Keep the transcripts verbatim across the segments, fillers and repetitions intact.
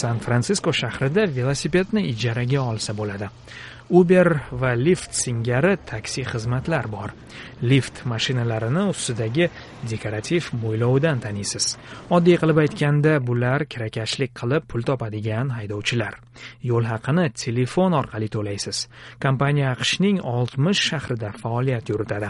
San-Fransisko shahrida velosipedni ijaraga olsa bo'ladi. Uber va Lyft singari taksi xizmatlar bor. Lyft mashinalarini ustidagi dekorativ mo'ylovidan taniysiz. Oddiy qilib aytganda, bular kirakashlik qilib pul topadigan haydovchilar. Yo'l haqini telefon orqali to'laysiz. Kompaniya AQShning oltmish shahrida faoliyat yuritadi.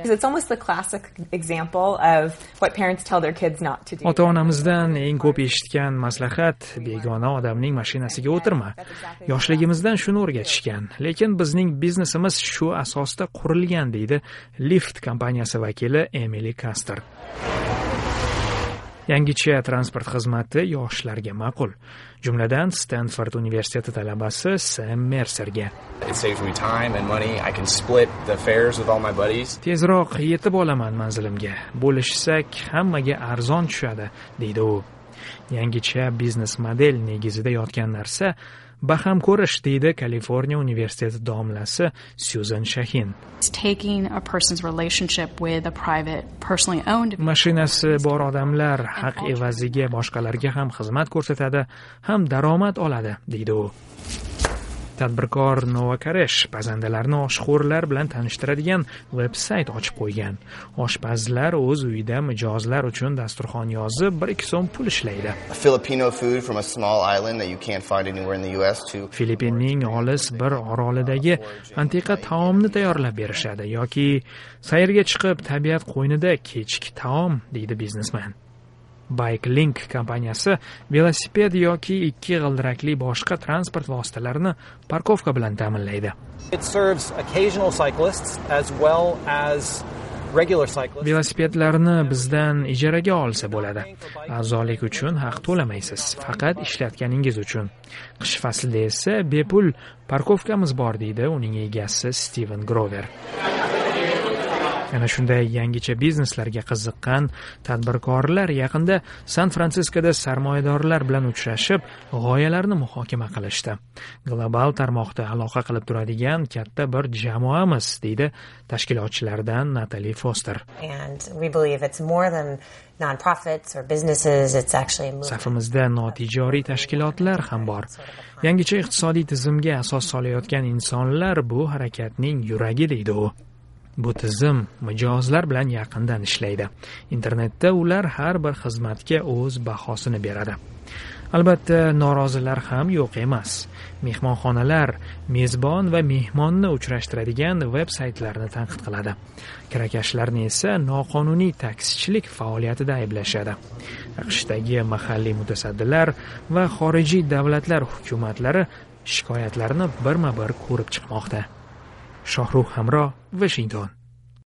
Ota-onamizdan eng ko'p eshitgan maslahat begona odamning mashinasiga o'tirma. Yoshligimizdan shuni o'rgatishgan. Lekin bizning biznesimiz shu asosda qurilgan, deydi Lyft kompaniyasi vakili Emily Caster. Yangicha transport xizmati yoshlarga ma'qul. Jumladan Stanford universiteti talabasi Sam Mercerga. Tezroq yetib olaman manzilimga. Bo'lishsak hammaga arzon tushadi, deydi u. Yangicha biznes model negizida yotgan narsa baham ko'rish, deydi Kaliforniya universiteti domlasi Susan Shahin. Mashinasi bor odamlar haq evaziga boshqalarga ham xizmat ko'rsatadi, ham daromad oladi, deydi u. Tadbirkor Nova Karesh pazandalarni oshxo'rlar bilan tanishtiradigan veb-sayt ochib qo'ygan. Oshpazlar o'z uyida mijozlar uchun dasturxon yozib bir ikki so'm pul ishlaydi. Filippinning olis bir orolidagi antiqa taomni tayyorlab berishadi yoki sayrga chiqib tabiat qo'ynida kechki taom, deydi biznesmen. Bike Link kompaniyasi velosiped yoki ikki g'ildirakli boshqa transport vositalarini parkovka bilan ta'minlaydi. Velosipedlarni bizdan ijaraga olsa bo'ladi. A'zolik uchun haq to'lamaysiz, faqat ishlatganingiz uchun. Qish faslida esa bepul parkovkamiz bor, deydi uning egasi Steven Grover. Ana shunday yangicha bizneslarga qiziqqan tadbirkorlar yaqinda San-Fransiskoda sarmoyadorlar bilan uchrashib, g'oyalarni muhokama qilishdi. Global tarmoqda aloqa qilib turadigan katta bir jamoamiz, deydi tashkilotchilardan Natalie Foster. Safimizda notijoriy tashkilotlar ham bor. Yangicha iqtisodiy tizimga asos solayotgan insonlar bu harakatning yuragi, deydi u. Bu tizim mijozlar bilan yaqindan ishlaydi. Internetda ular har bir xizmatga o'z bahosini beradi. Albatta, norozilar ham yo'q emas. Mehmonxonalar mezbon va mehmonni uchrashtiradigan veb-saytlarni tanqid qiladi. Kirakashlarni esa noqonuniy taksichilik faoliyatida ayblashadi. AQShdagi mahalliy mutasaddilar va xorijiy davlatlar hukumatlari shikoyatlarni birma-bir ko'rib chiqmoqda. Shohruh Hamro, Washington.